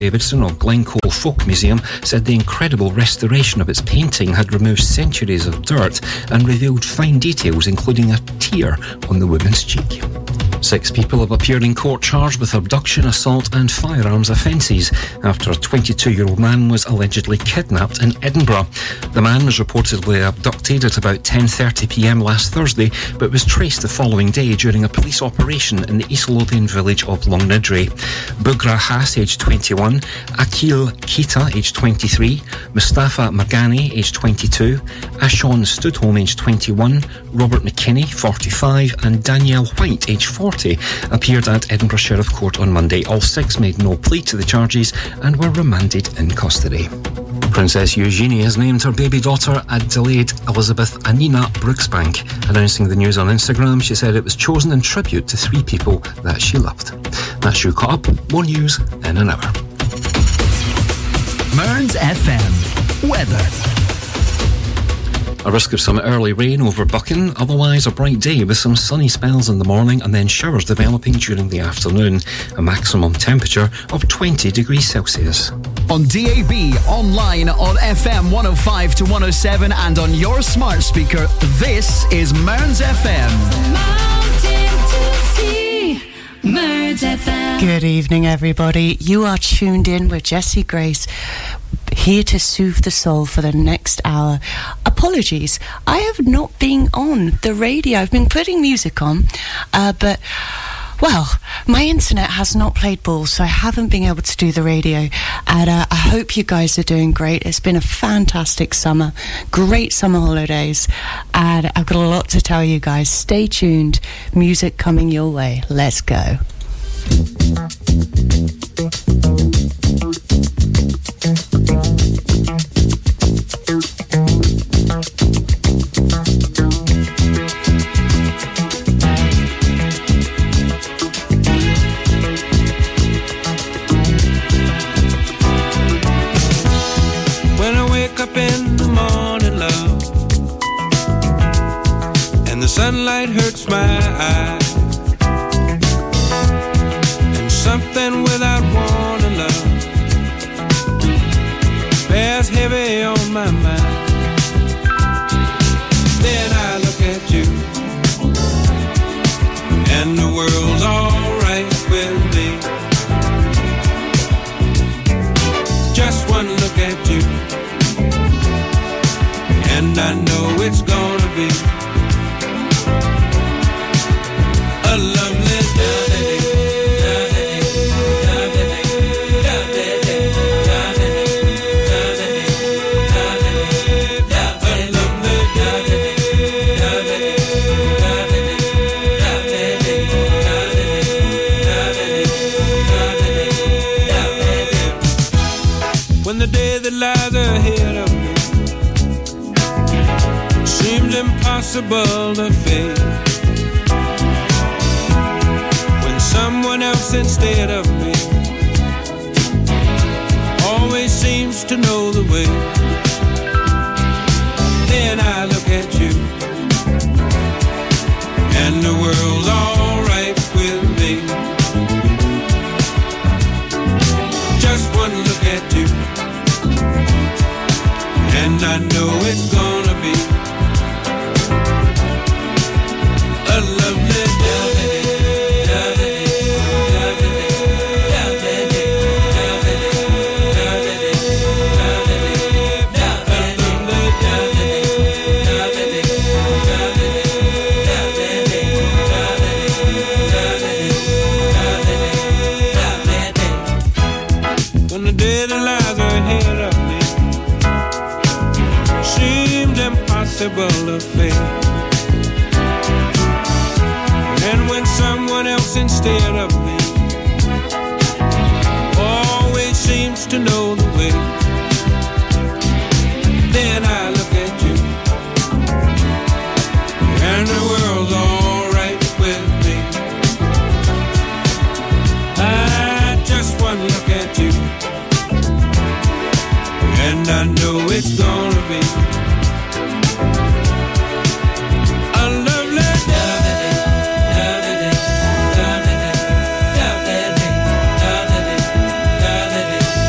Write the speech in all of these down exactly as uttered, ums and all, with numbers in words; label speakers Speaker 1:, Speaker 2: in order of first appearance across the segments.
Speaker 1: Davidson of Glencoe Folk Museum said the incredible restoration of its painting had removed centuries of dirt and revealed fine details, including a tear on the woman's cheek. Six people have appeared in court charged with abduction, assault and firearms offences after a twenty-two-year-old man was allegedly kidnapped in Edinburgh. The man was reportedly abducted at about ten thirty p m last Thursday, but was traced the following day during a police operation in the East Lothian village of Longniddry. Bugra Haas, aged twenty-one, Akil Keita, aged twenty-three, Mustafa Magani, aged twenty-two, Ashon Studholm, aged twenty-one, Robert McKinney, forty-five, and Danielle White, aged forty, appeared at Edinburgh Sheriff Court on Monday. All six made no plea to the charges and were remanded in custody. Princess Eugenie has named her baby daughter Adelaide Elizabeth Anina Brooksbank. Announcing the news on Instagram, she said it was chosen in tribute to three people that she loved. That's you caught up. More news in an hour.
Speaker 2: Mearns F M. Weather.
Speaker 1: A risk of some early rain over Buchan, otherwise a bright day with some sunny spells in the morning and then showers developing during the afternoon. A maximum temperature of twenty degrees Celsius.
Speaker 2: On D A B, online on F M one oh five to one oh seven and on your smart speaker, this is Mearns F M.
Speaker 3: Mearns F M.
Speaker 4: Good evening, everybody. You are tuned in with Jessie Grace, here to soothe the soul for the next hour. Apologies, I have not been on the radio. I've been putting music on, uh, but, well, my internet has not played ball, so I haven't been able to do the radio. And uh, I hope you guys are doing great. It's been a fantastic summer, great summer holidays, and I've got a lot to tell you guys. Stay tuned. Music coming your way. Let's go.
Speaker 5: When I wake up in the morning, love, and the sunlight hurts my eyes, something without warning, love, bears heavy on my mind. Then I look at you, and the world's alright with me. Just one look at you, and I know it's gonna be a lovely day. Lies ahead of me seemed impossible to face, when someone else instead of me always seems to know the way. Then I look at you, and the world's alright with me. Just one look at you, and I know it's gonna be a lovely day. When the day that lies ahead of me seemed impossible to face, and when someone else instead of me always seems to know the way, then I look at you, and the world's alright with me. I just one look at you, and I know it's gonna be a lovely day.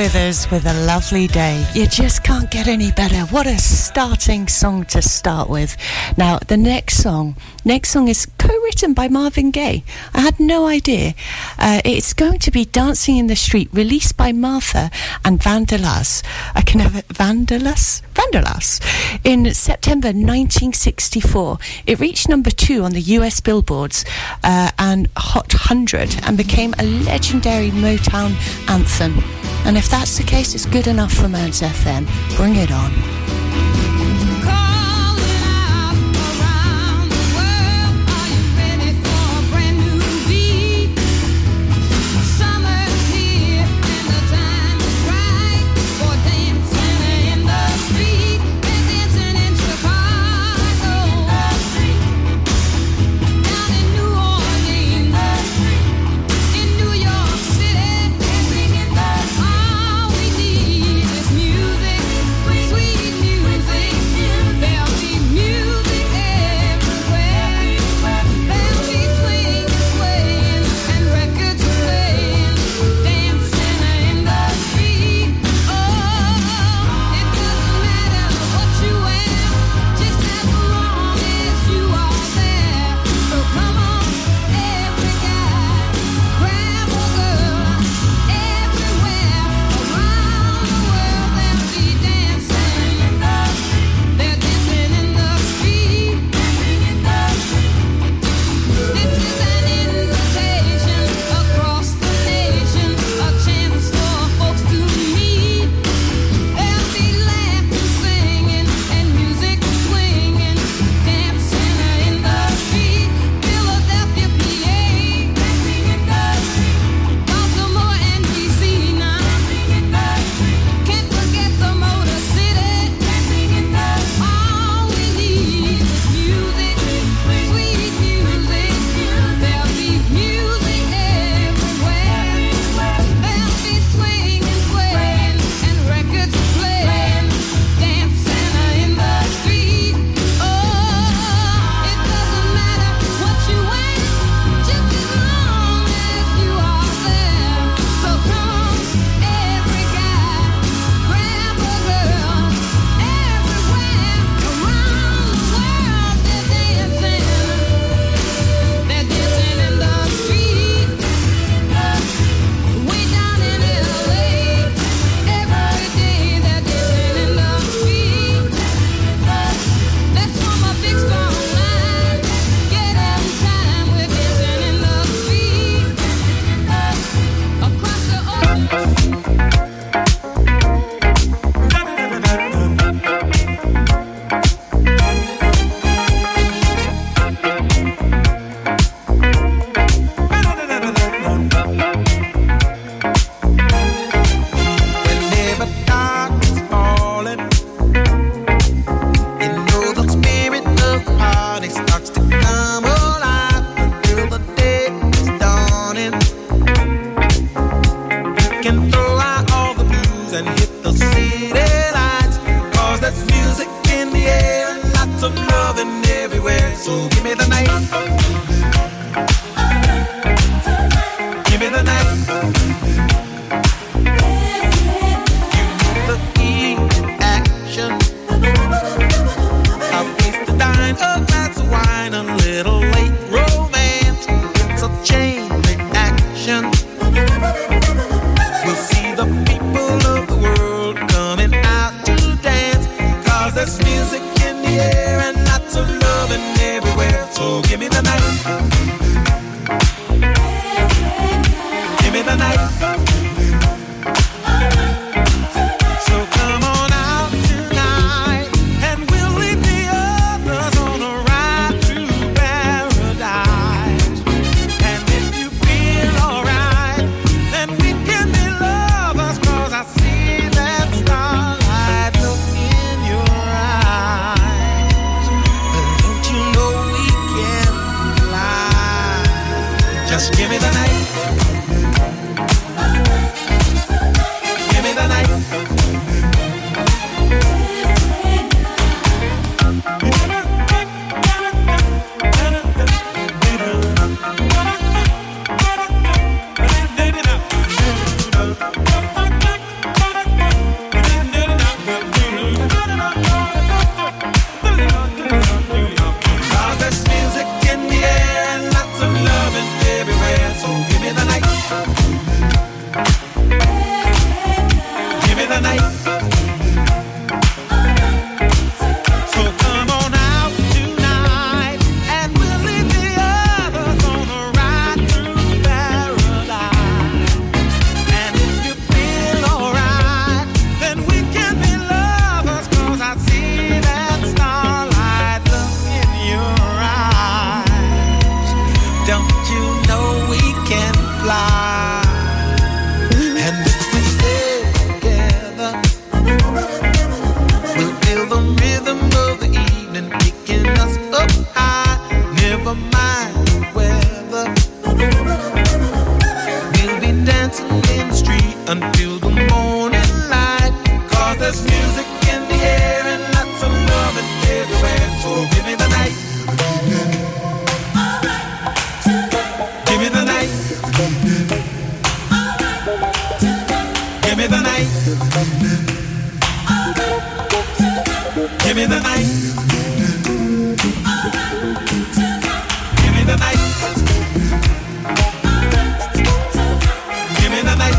Speaker 4: Withers with A Lovely Day. You just can't get any better. What a starting song to start with. Now, the next song, next song is co-written by Marvin Gaye. I had no idea. Uh, it's going to be Dancing in the Street, released by Martha and Vandellas. I can have it, Vandellas? Vandellas. In September nineteen sixty-four. It reached number two on the U S Billboards uh, and Hot one hundred and became a legendary Motown anthem. And if that's the case, it's good enough for Mearns F M. Bring it on.
Speaker 5: Don't you know we can fly? And if we stay together, we'll feel the rhythm of the evening picking us up high. Never mind the weather, we'll be dancing in the street until the morning light. Cause there's music in the air and lots of love everywhere. So give me the night. Give me the night. Give me the night. Give me the night. Give me the night. Give me the night.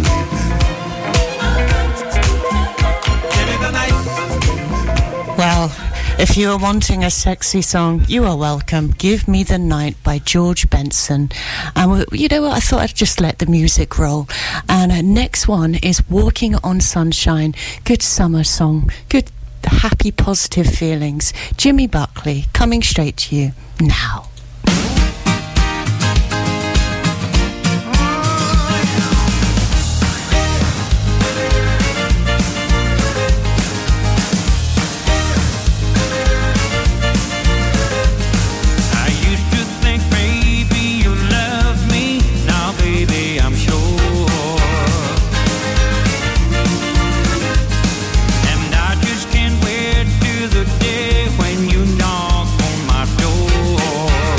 Speaker 5: Give me the night.
Speaker 4: Well, if you are wanting a sexy song, you are welcome. Give Me the Night by George Benson. And you know what? I thought I'd just let the music roll. And uh, next one is Walking on Sunshine. Good summer song. Good happy, positive feelings. Jimmy Buckley coming straight to you now.
Speaker 5: When you knock on my door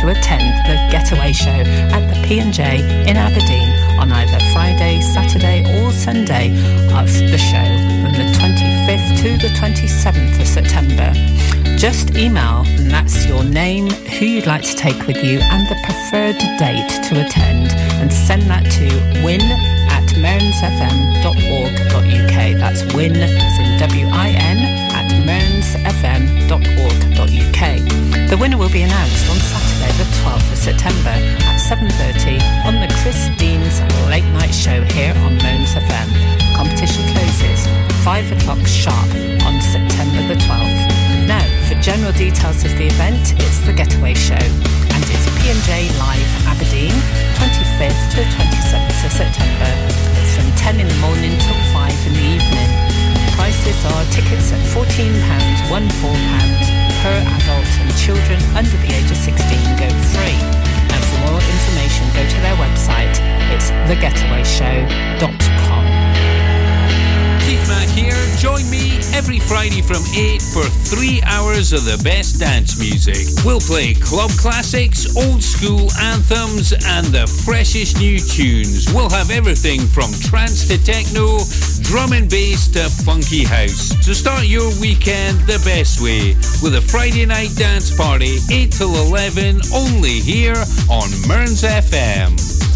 Speaker 6: to attend the Getaway Show at the P and J in Aberdeen on either Friday, Saturday or Sunday of the show from the twenty-fifth to the twenty-seventh of September. Just email, and that's your name, who you'd like to take with you and the preferred date to attend, and send that to win at mearns f m dot org dot u k. That's win as in W I N at mearns f m dot org dot u k. The winner will be announced on Saturday the twelfth of September at seven thirty on the Chris Dean's Late Night Show here on Mearns F M. Competition closes five o'clock sharp on September the twelfth. Now, for general details of the event, it's the Getaway Show, and it's P and J Live Aberdeen, twenty-fifth to twenty-seventh of September. It's from ten in the morning till five in the evening. Prices are tickets at fourteen pounds, fourteen pounds per adult, and children under the age of sixteen go free. And for more information, go to their website. It's the getaway show dot com.
Speaker 7: Keith Mack here. Join me every Friday from eight for three hours of the best dance music. We'll play club classics, old school anthems, and the freshest new tunes. We'll have everything from trance to techno, drum and bass to funky house. So start your weekend the best way with a Friday night dance party, eight till eleven, only here on Mearns F M.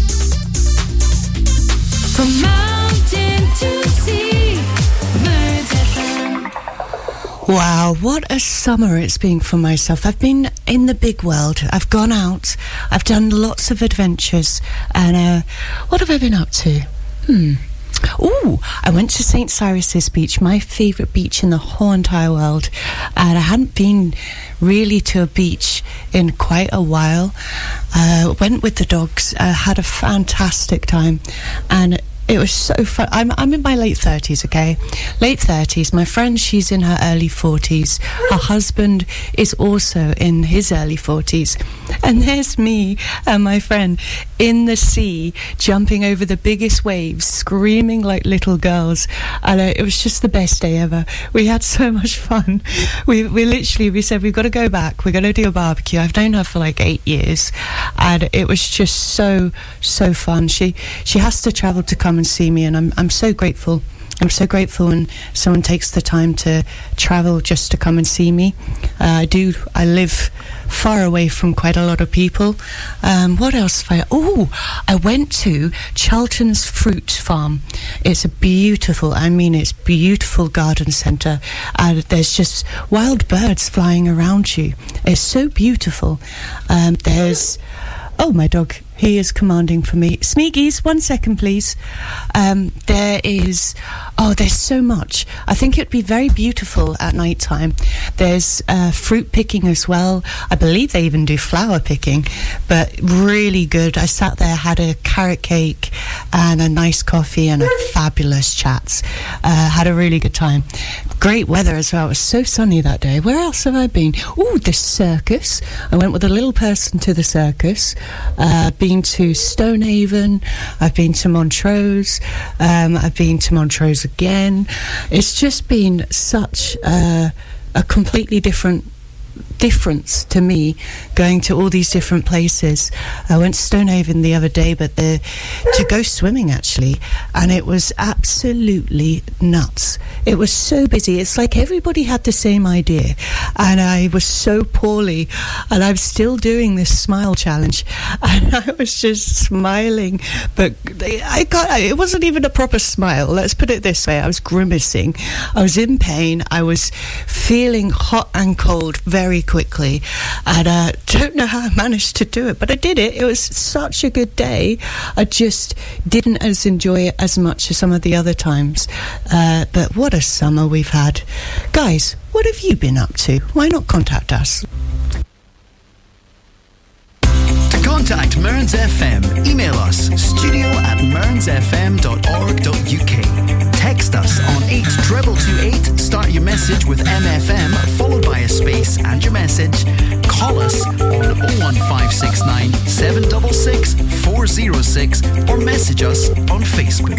Speaker 3: From mountain to sea, Mearns F M.
Speaker 4: Wow, what a summer it's been for myself. I've been in the big world. I've gone out. I've done lots of adventures. And uh, what have I been up to? Hmm. Oh, I went to Saint Cyrus's beach, my favourite beach in the whole entire world. And I hadn't been really to a beach in quite a while. Uh, went with the dogs, uh, had a fantastic time. And it was so fun. I'm, I'm in my late thirties, okay? Late thirties. My friend, she's in her early forties. Her husband is also in his early forties. And there's me and my friend in the sea, jumping over the biggest waves, screaming like little girls. And uh, it was just the best day ever. We had so much fun. We, we literally, we said, we've got to go back. We're going to do a barbecue. I've known her for like eight years. And it was just so, so fun. She, she has to travel to come and see me, and I'm I'm so grateful. I'm so grateful when someone takes the time to travel just to come and see me. Uh, I do. I live far away from quite a lot of people. Um, what else? Have I, oh, I went to Charlton's Fruit Farm. It's a beautiful, I mean, it's beautiful garden centre. And there's just wild birds flying around you. It's so beautiful. Um, there's, oh, my dog. He is commanding for me. Smeegies, one second, please. Um, there is... Oh, there's so much. I think it'd be very beautiful at night time. There's uh, fruit picking as well. I believe they even do flower picking, but really good. I sat there, had a carrot cake and a nice coffee and a fabulous chat. Uh, had a really good time. Great weather as well. It was so sunny that day. Where else have I been? Oh, the circus. I went with a little person to the circus. Uh, been to Stonehaven. I've been to Montrose. Um, I've been to Montrose again. It's just been such a, a completely different difference to me going to all these different places. I went to Stonehaven the other day, but the to go swimming actually, and it was absolutely nuts. It was so busy. It's like everybody had the same idea, and I was so poorly, and I'm still doing this smile challenge, and I was just smiling, but I got it wasn't even a proper smile. Let's put it this way: I was grimacing, I was in pain, I was feeling hot and cold very quickly, and I uh, don't know how I managed to do it, but I did it. It was such a good day. I just didn't as enjoy it as much as some of the other times, uh, but what a summer we've had. Guys, what have you been up to? Why not contact us?
Speaker 2: To contact Mearns F M, email us studio at mearns f m dot org dot u k. Text us on eight two two two eight, start your message with M F M, followed by a space and your message. Call us on oh one five six nine, seven six six, four oh six or message us on Facebook.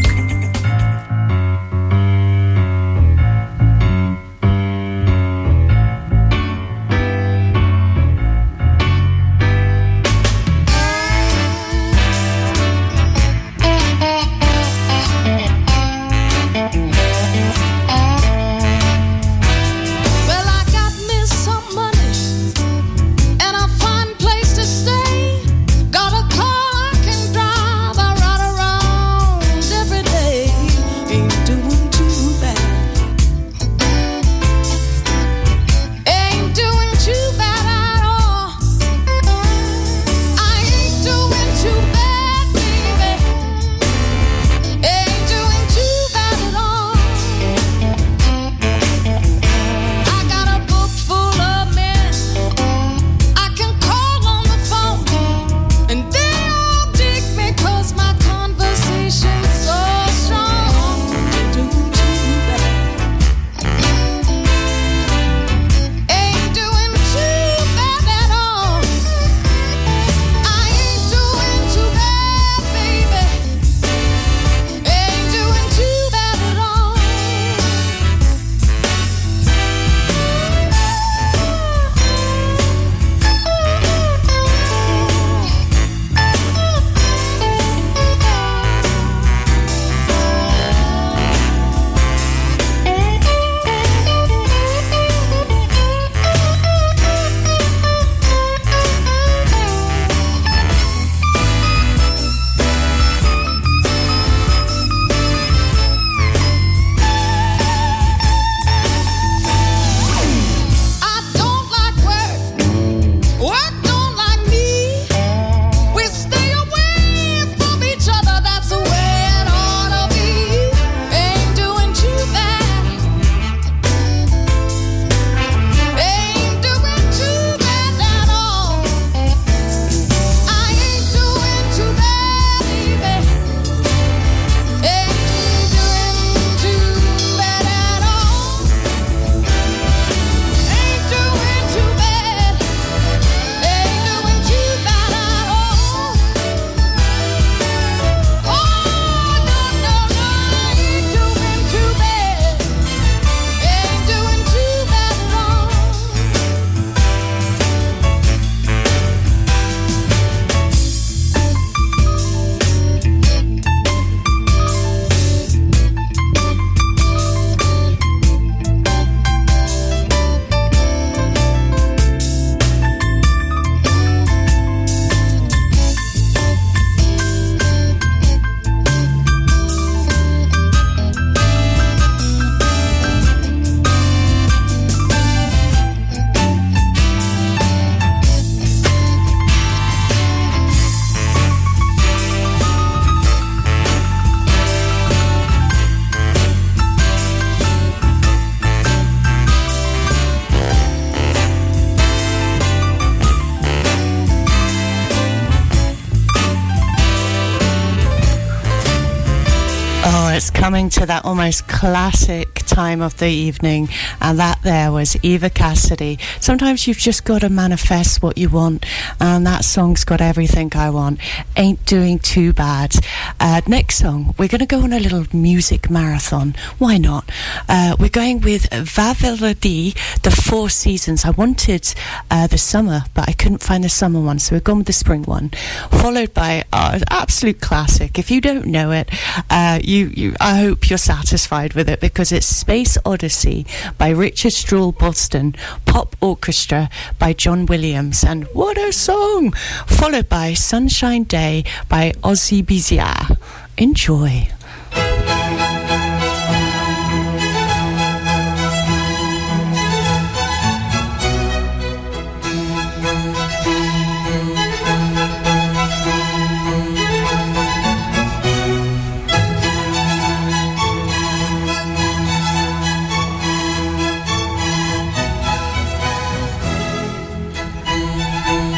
Speaker 4: coming to that almost classic time of the evening, and that there was Eva Cassidy. Sometimes you've just got to manifest what you want, and that song's got everything I want. Ain't Doing Too Bad. Uh, next song, we're going to go on a little music marathon. Why not? Uh, we're going with Vaveladi, The Four Seasons. I wanted uh, the summer, but I couldn't find the summer one, so we've gone with the spring one, followed by our absolute classic. If you don't know it, uh, you, you, I hope you're satisfied with it, because it's Space Odyssey by Richard Stroll Boston, Pop Orchestra by John Williams, and what a song! Followed by Sunshine Day by Ozzy Bizia. Enjoy.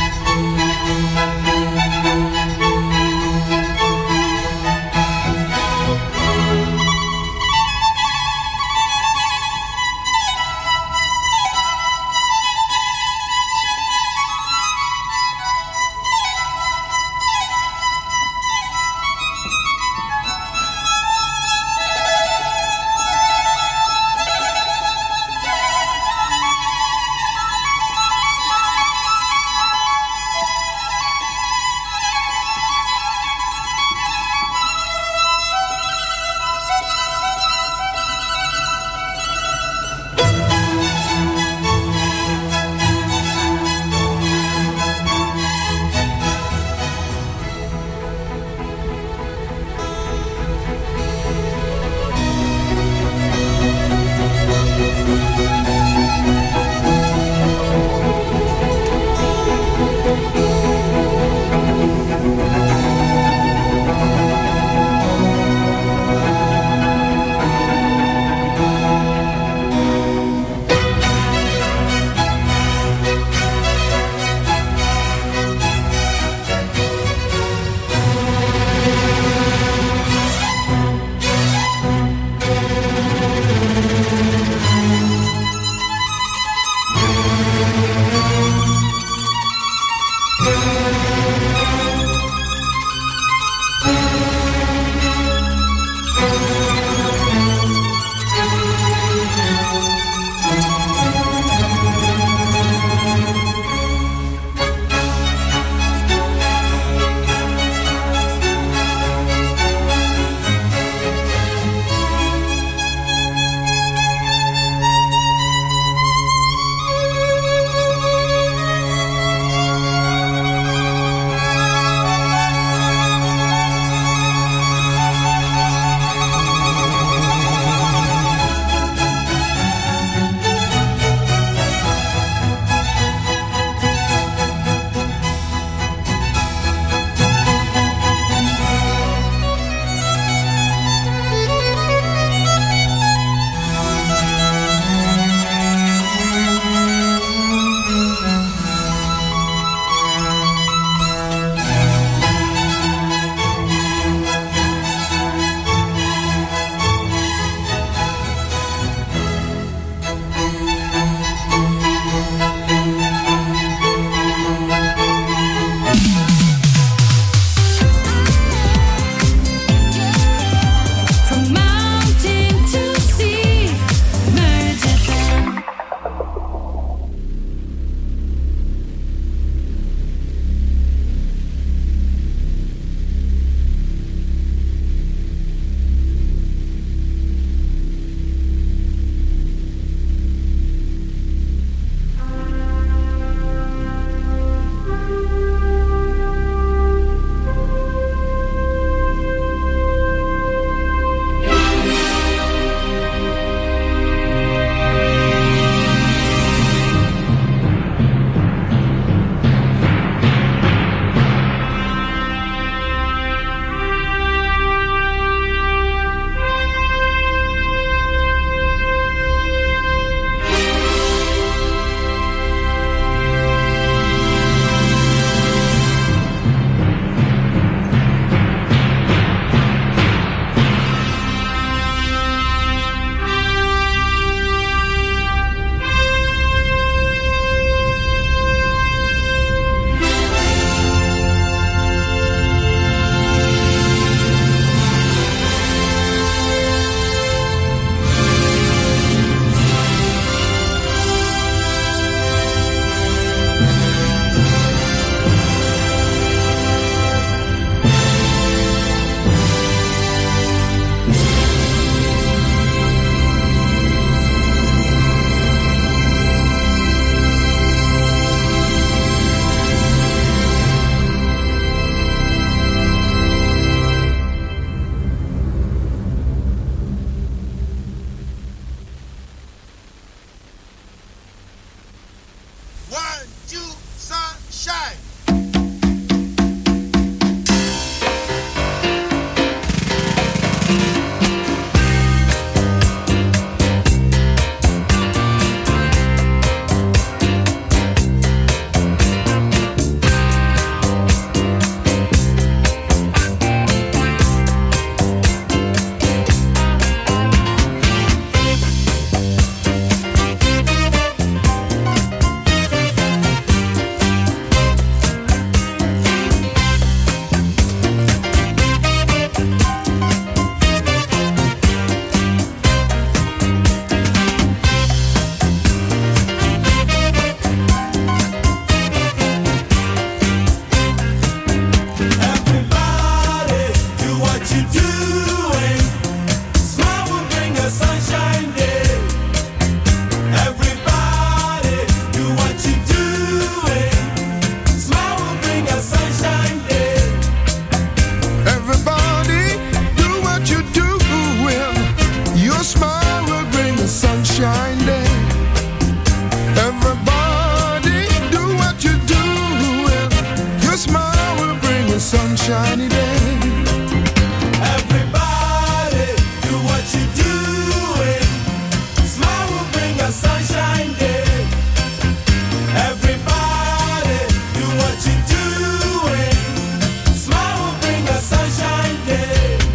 Speaker 5: Thank
Speaker 8: sunshiny day.
Speaker 5: Everybody, do what you're doing. Smile will bring a sunshine day. Everybody, do what you're doing. Smile will bring a sunshine day.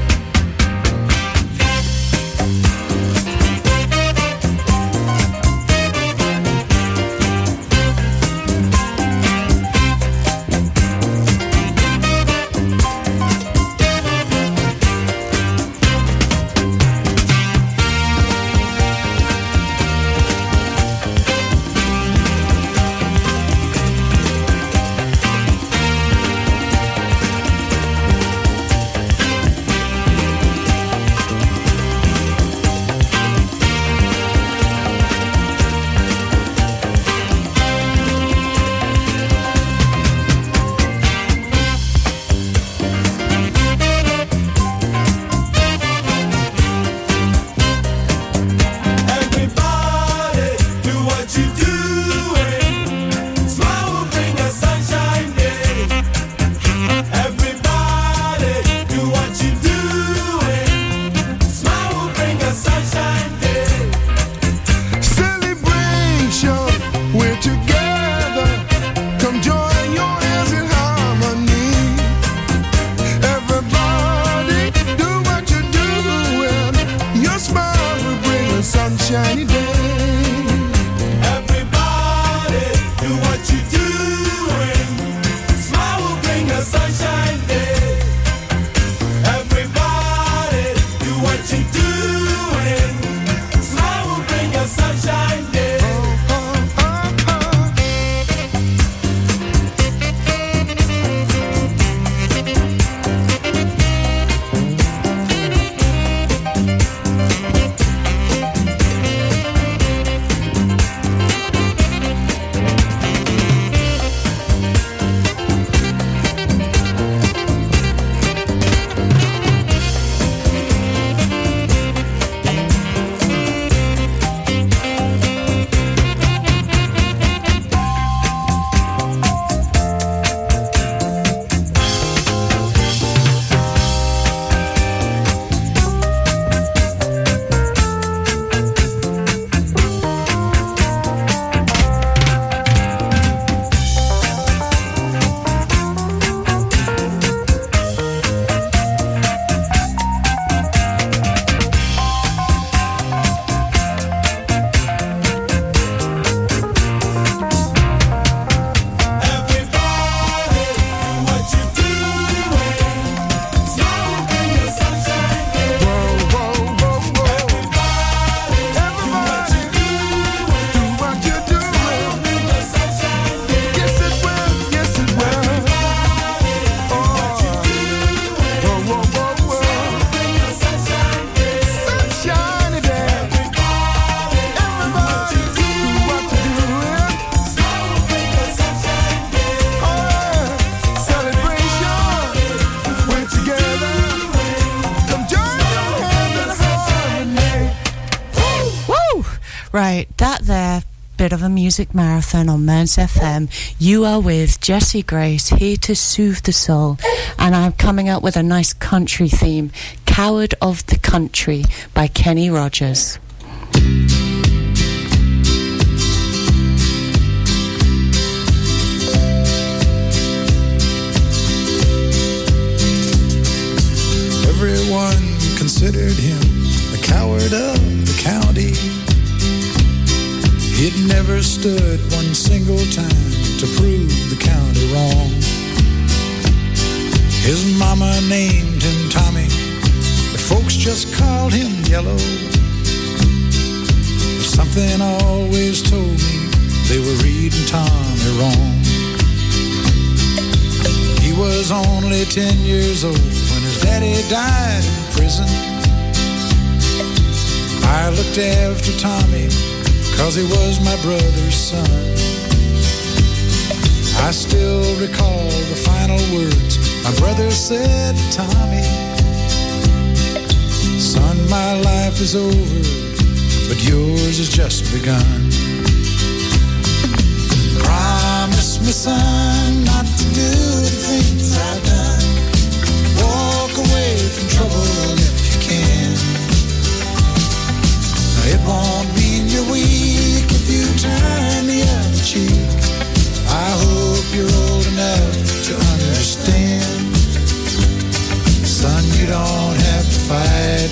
Speaker 8: Sunshiny day.
Speaker 5: Everybody, do what you're doing. Smile will bring a sunshine day. Everybody, do what you're doing. Smile will bring a sunshine day.
Speaker 4: Right, that there bit of a music marathon on Mearns F M. You are with Jessie Grace, here to soothe the soul, and I'm coming up with a nice country theme, Coward of the Country by Kenny Rogers.
Speaker 9: Everyone considered him the coward of the county. He'd never stood one single time to prove the county wrong. His mama named him Tommy, but folks just called him Yellow. But something always told me they were reading Tommy wrong. He was only ten years old when his daddy died in prison. I looked after Tommy 'cause he was my brother's son. I still recall the final words my brother said to Tommy. Son, my life is over, but yours has just begun. Promise me, son, not to do the things I've done.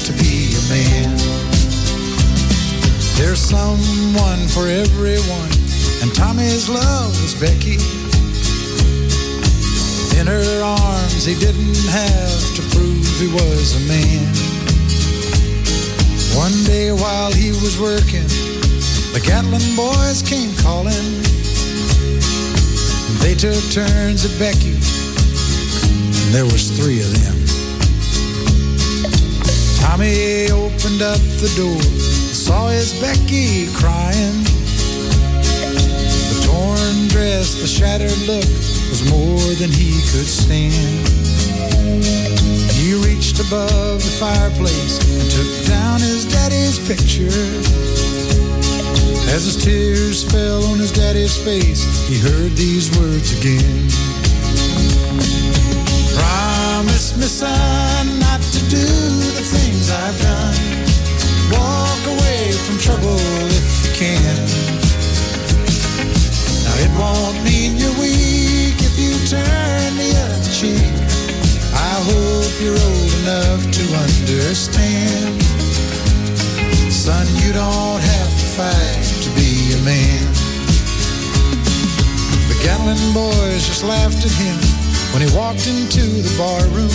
Speaker 9: to be a man. There's someone for everyone, and Tommy's love was Becky. In her arms he didn't have to prove he was a man. One day while he was working, the Gatlin boys came calling. They took turns at Becky, and there was three of them. Tommy opened up the door, saw his Becky crying. The torn dress, the shattered look was more than he could stand. He reached above the fireplace and took down his daddy's picture. As his tears fell on his daddy's face, he heard these words again. Promise me, son, not to do the things I've done. Walk away from trouble if you can. Now it won't mean you're weak if you turn the other cheek. I hope you're old enough to understand. Son, you don't have to fight to be a man. The Gatlin boys just laughed at him when he walked into the bar room.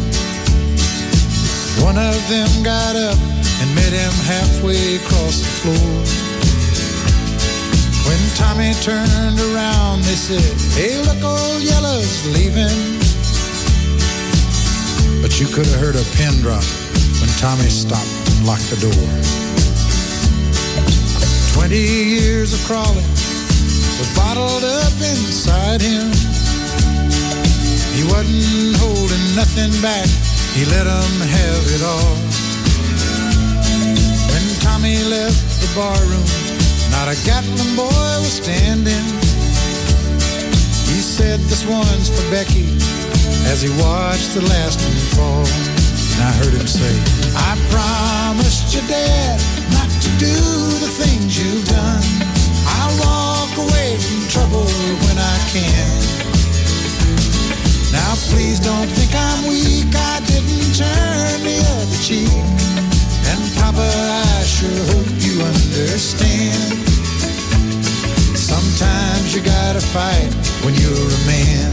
Speaker 9: One of them got up and met him halfway across the floor. When Tommy turned around, they said, "Hey, look, old Yellow's leaving." But you could have heard a pin drop when Tommy stopped and locked the door. Twenty years of crawling was bottled up inside him. He wasn't holding nothing back, he let them have it all. When Tommy left the bar room, not a Gatlin boy was standing. He said, "This one's for Becky," as he watched the last one fall. And I heard him say, "I promised your dad not to do the things you've done. I'll walk away from trouble when I can. Now please don't think I'm weak, I didn't turn the other cheek. And Papa, I sure hope you understand. Sometimes you gotta fight when you're a man."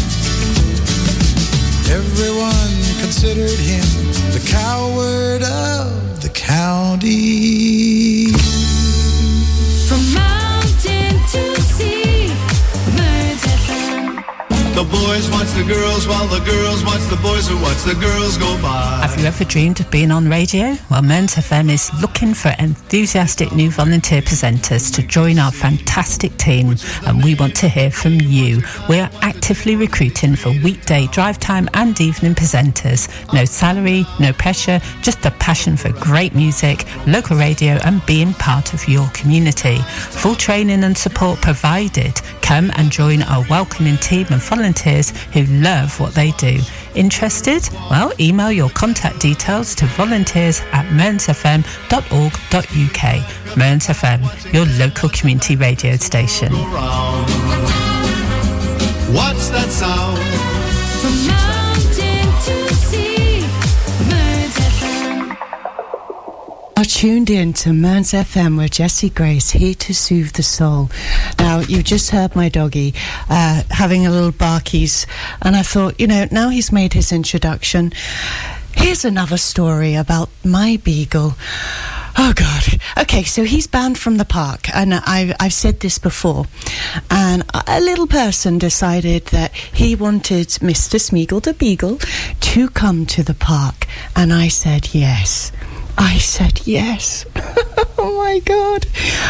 Speaker 9: Everyone considered him the coward of the county.
Speaker 3: From mountain to sea, Mearns F M.
Speaker 2: The boys watch the girls while the girls watch the boys who watch the girls go by.
Speaker 6: Have you ever dreamed of being on radio? Well, Mearns F M is looking for enthusiastic new volunteer presenters to join our fantastic team, and we want to hear from you. We are actively recruiting for weekday drive time and evening presenters. No salary, no pressure, just a passion for great music, local radio and being part of your community. Full training and support provided. Come and join our welcoming team of volunteers who love what they do. Interested? Well, email your contact details to volunteers at mearns f m dot org dot u k. Mearns F M, your local community radio station.
Speaker 2: What's that sound?
Speaker 3: From mountain to sea, Mearns F M.
Speaker 4: Are tuned in to Mearns F M with Jessie Grace, here to soothe the soul. Now, you just heard my doggy uh, having a little barkies, and I thought, you know, now he's made his introduction, here's another story about my beagle. Oh, God. Okay, so he's banned from the park, and I've, I've said this before. And a little person decided that he wanted Mister Smeagol the Beagle to come to the park, and I said yes. I said yes. Oh, my God.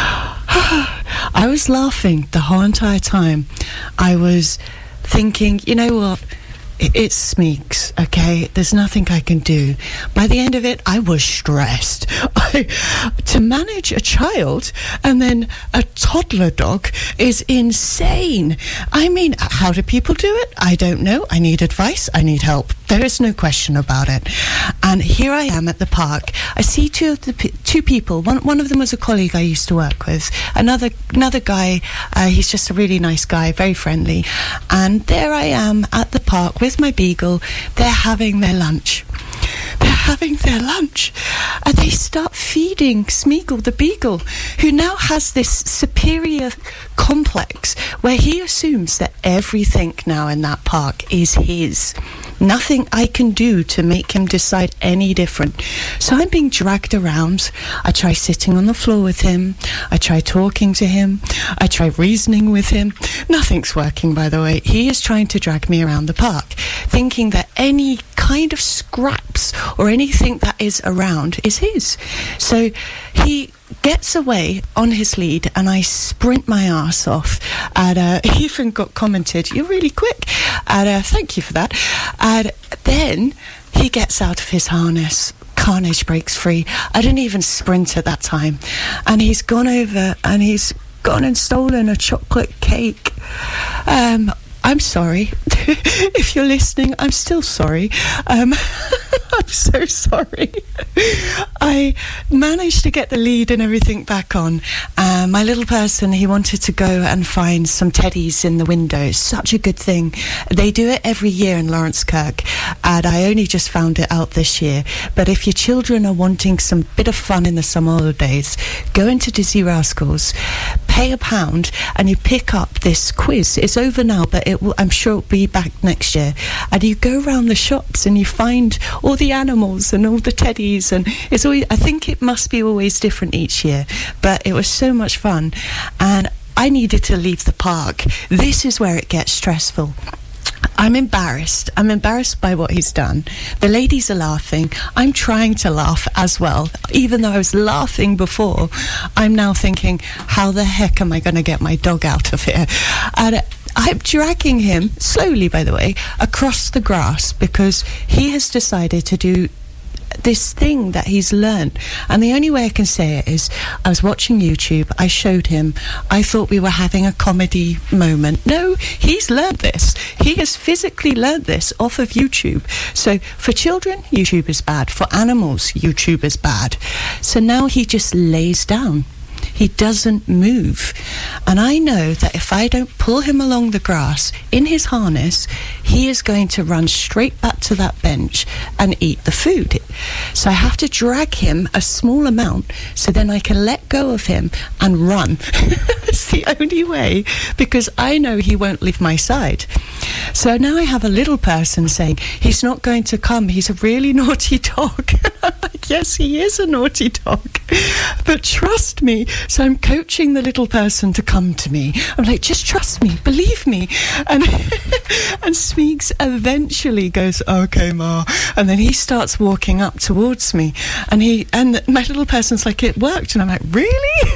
Speaker 4: I was laughing the whole entire time. I was thinking, you know what? It's Smeeks, okay? There's nothing I can do. By the end of it, I was stressed. I, to manage a child and then a toddler dog is insane. I mean, how do people do it? I don't know. I need advice. I need help. There is no question about it. And here I am at the park. I see two of the p- two people. One one of them was a colleague I used to work with. Another another guy. Uh, he's just a really nice guy, very friendly. And there I am at the park with my beagle. They're having their lunch. They're having their lunch, and they start feeding Smeagol the Beagle, who now has this superior complex where he assumes that everything now in that park is his. Nothing I can do to make him decide any different. So I'm being dragged around. I try sitting on the floor with him. I try talking to him. I try reasoning with him. Nothing's working, by the way. He is trying to drag me around the park, thinking that any kind of scraps or anything that is around is his. So he gets away on his lead, and I sprint my ass off. And uh, he even got commented, "You're really quick." And uh, thank you for that. And then he gets out of his harness. Carnage breaks free. I didn't even sprint at that time. And he's gone over and he's gone and stolen a chocolate cake. Um, I'm sorry. If you're listening, I'm still sorry. Um, I'm so sorry. I managed to get the lead and everything back on. Uh, my little person, he wanted to go and find some teddies in the window. It's such a good thing. They do it every year in Lawrence Kirk, and I only just found it out this year. But if your children are wanting some bit of fun in the summer holidays, go into Dizzy Rascals, pay a pound, and you pick up this quiz. It's over now, but it will, I'm sure it'll be back next year. And you go around the shops and you find all the animals and all the teddies, and it's always, I think it must be always different each year, but it was so much fun. And I needed to leave the park. This is where it gets stressful. I'm embarrassed. I'm embarrassed by what he's done. The ladies are laughing. I'm trying to laugh as well. Even though I was laughing before, I'm now thinking, how the heck am I going to get my dog out of here? And I'm dragging him, slowly by the way, across the grass because he has decided to do this thing that he's learned. And the only way I can say it is, I was watching YouTube, I showed him, I thought we were having a comedy moment. No, he's learned this. He has physically learned this off of YouTube. So for children, YouTube is bad. For animals, YouTube is bad. So now he just lays down. He doesn't move. And I know that if I don't pull him along the grass in his harness, he is going to run straight back to that bench and eat the food. So I have to drag him a small amount so then I can let go of him and run. It's the only way, because I know he won't leave my side. So now I have a little person saying, he's not going to come, he's a really naughty dog. I'm like, yes, he is a naughty dog, but trust me. So I'm coaching the little person to come to me. I'm like, just trust me, believe me. And and Smeegs eventually goes, okay, Ma. And then he starts walking up towards me. And he and my little person's like, it worked. And I'm like, really?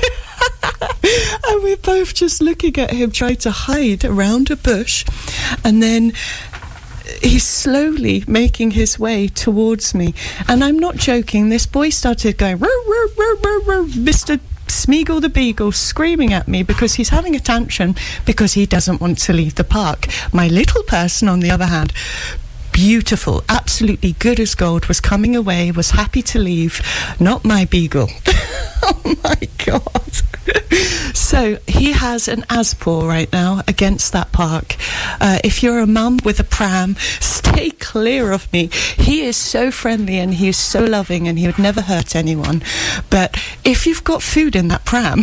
Speaker 4: And we're both just looking at him trying to hide around a bush. And then he's slowly making his way towards me. And I'm not joking. This boy started going, roo, roo, roo, roo, roo, Mister Smeagol the Beagle, screaming at me because he's having a tantrum because he doesn't want to leave the park. My little person, on the other hand, beautiful, absolutely good as gold, was coming away, was happy to leave. Not my beagle. Oh my God. So he has an Aspaw right now against that park. Uh, if you're a mum with a pram, stay clear of me. He is so friendly and he is so loving and he would never hurt anyone. But if you've got food in that pram,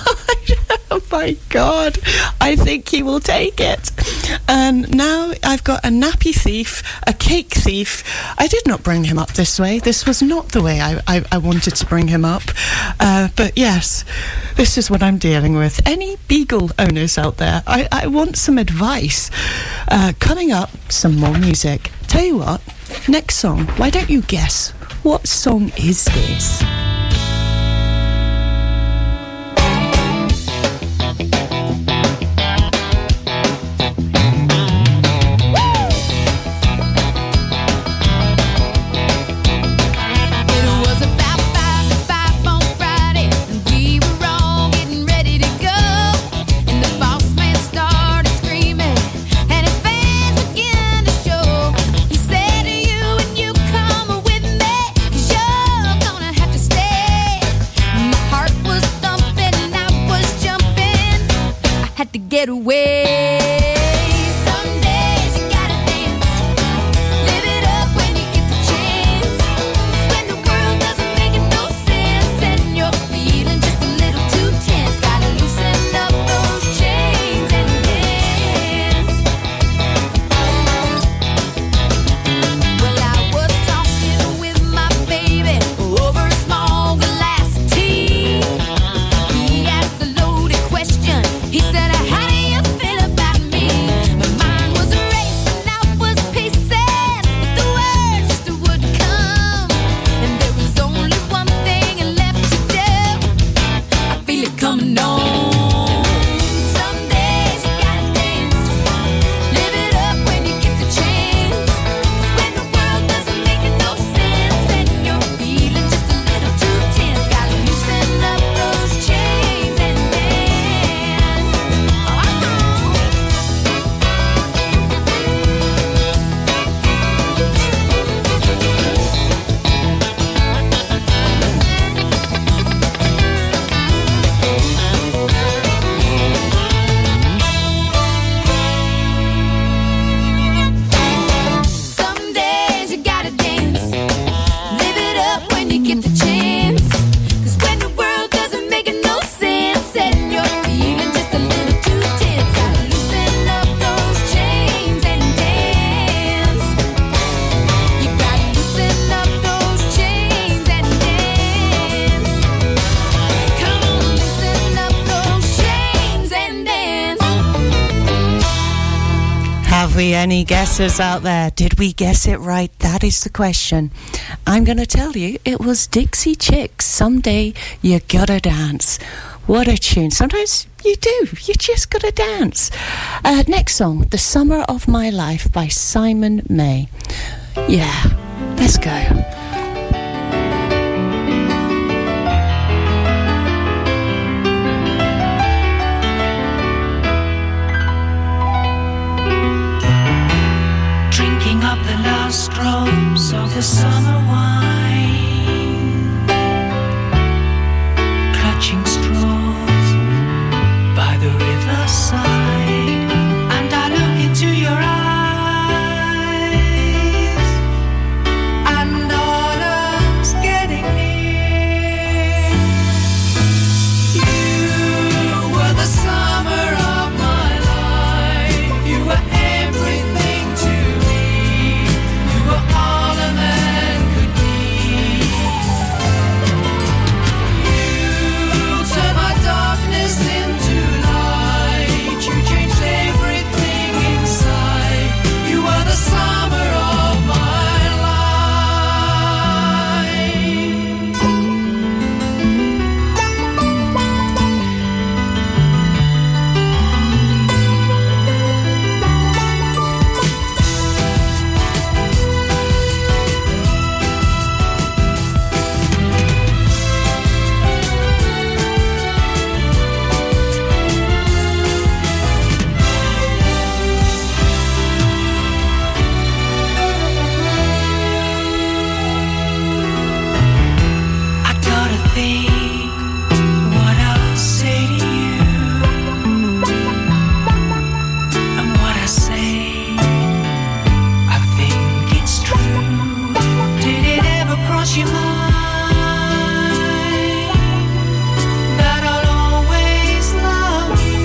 Speaker 4: oh my God, I think he will take it. And now I've got a nappy thief, a cake thief. I did not bring him up this way. This was not the way I, I, I wanted to bring him up. Uh, but yes, this is what I'm dealing with. Any beagle owners out there, I, I want some advice. Uh, coming up, some more music. Tell you what, next song, why don't you guess? What song is this?
Speaker 3: He said to you, and you come with me, 'cause you're gonna have to stay.
Speaker 4: we any guessers out there? Did we guess it right? That is the question. I'm going to tell you, it was Dixie Chicks. Someday you gotta dance. What a tune. Sometimes you do. You just gotta dance. Uh, next song, The Summer of My Life by Simon May. Yeah, let's go.
Speaker 3: Drinking up the last drops of the summer wine, clutching straws by the riverside, and I look into your eyes, and autumn's getting near. You were the summer of my life. You were everything to me. You were all a man could need. You turned my darkness into light. You changed everything inside. You were the summer of my life. I gotta think what I'll say to you, and what I say, I think it's true. Did it ever cross your mind that I'll always love you?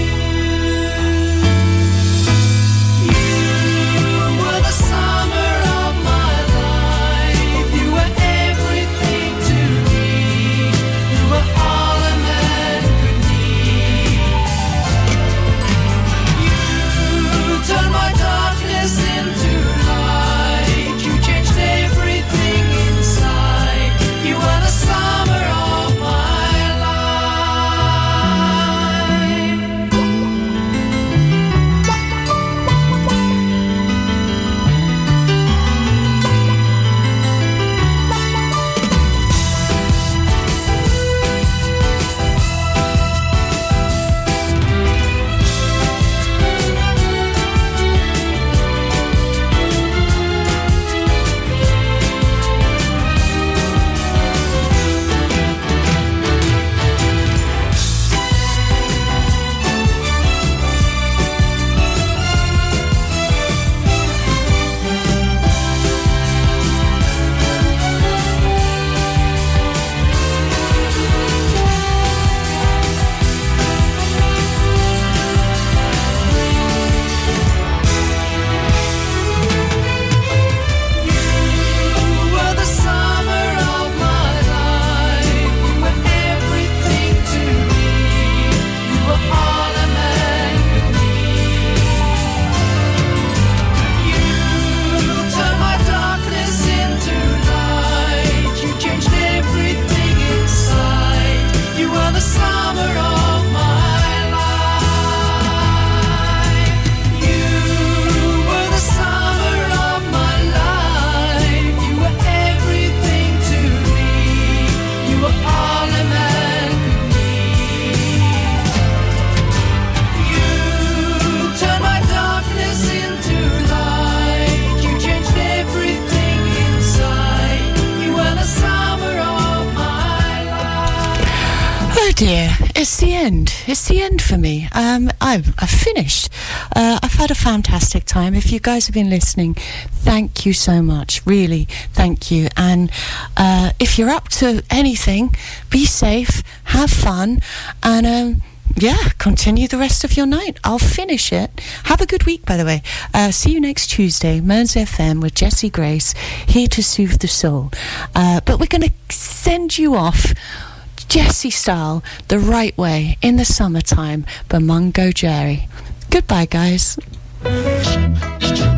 Speaker 3: You were the summer of my life. You were everything to me. You were all a man could need. You turned my darkness into light. You changed everything inside. You were the summer of my You were the summer of my life. You were everything to me. You were all a man could need. You turned my darkness into light. You changed everything inside. You were the summer of my life. You were the summer of my life. You were everything to me. You were all a man could need. You turned my darkness into light. You changed everything inside. You were the summer of my life.
Speaker 4: Oh dear, it's the end. It's the end for me. Um, I've, I've finished. Uh, I've had a fantastic time. If you guys have been listening, thank you so much. Really, thank you. And uh, if you're up to anything, be safe, have fun, and um, yeah, continue the rest of your night. I'll finish it. Have a good week, by the way. Uh, see you next Tuesday, Mearns F M with Jessie Grace, here to soothe the soul. Uh, but we're going to send you off Jessie style, the right way, in the summertime, by Mungo Jerry. Goodbye, guys.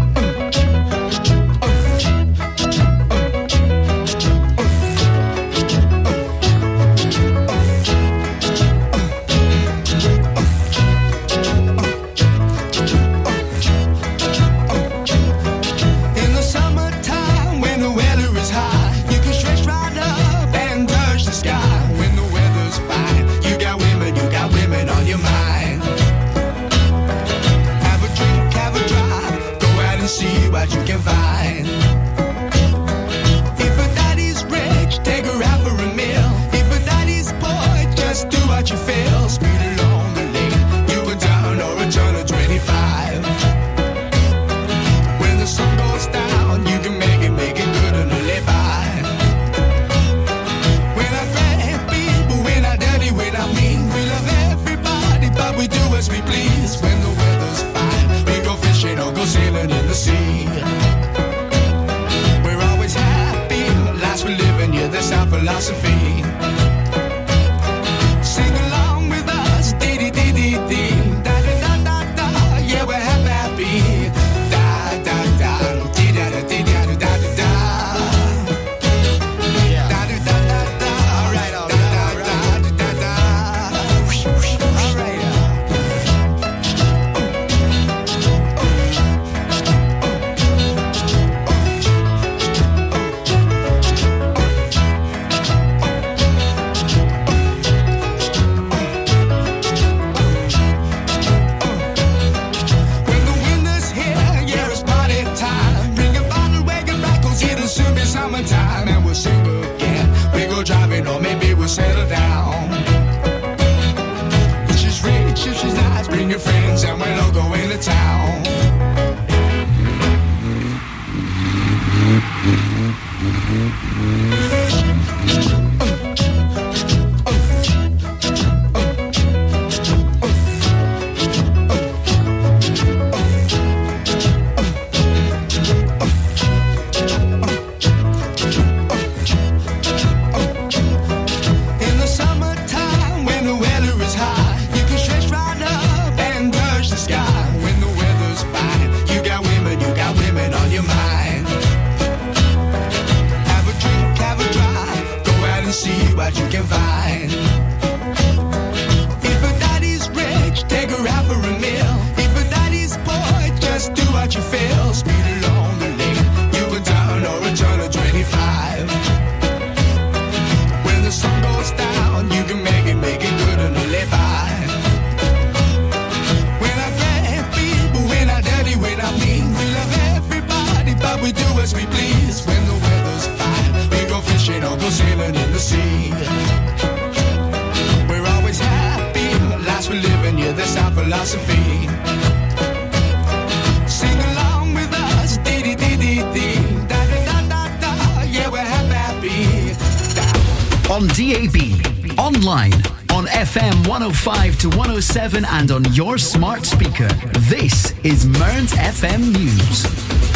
Speaker 3: philosophy. Sing along with us, dee dee dee dee dee, da da da da da. Yeah, we're happy, happy. Da da da, dee da da dee da da da da da. Da da da da da. All right, all right, all right. Da da da. All right. When the winter's here, yeah, it's party time. Bring a bottle, wagon back, 'cause it'll soon be summertime, and we'll sing again. We go driving, or maybe we'll settle down. If she's rich, if she's nice, bring your friends, and we'll all go into town. In the summertime, when the weather is high, you can stretch right up and touch the sky. When the weather's fine, you got women, you got women on your mind. Have a drink, have a drive, go out and see what you can find. If a daddy's rich, take her out for a meal. If a daddy's poor, just do what you feel. Speed along the lane, you go down or return to twenty-five. When the sun goes down, you can make it, make it good and live by. We're not bad people, we're not dirty, we're not mean. We love everybody, but we do as we please. When the weather's fine, we go fishing or go sailing in the sea. We're always happy, lives we're living, yeah, that's our philosophy. Sing along with us, dee dee dee dee dee, da da da da da, yeah, we're happy, happy.
Speaker 2: On D A B, online, on F M one oh five to one oh seven and on your smart speaker. This is Mearns F M News.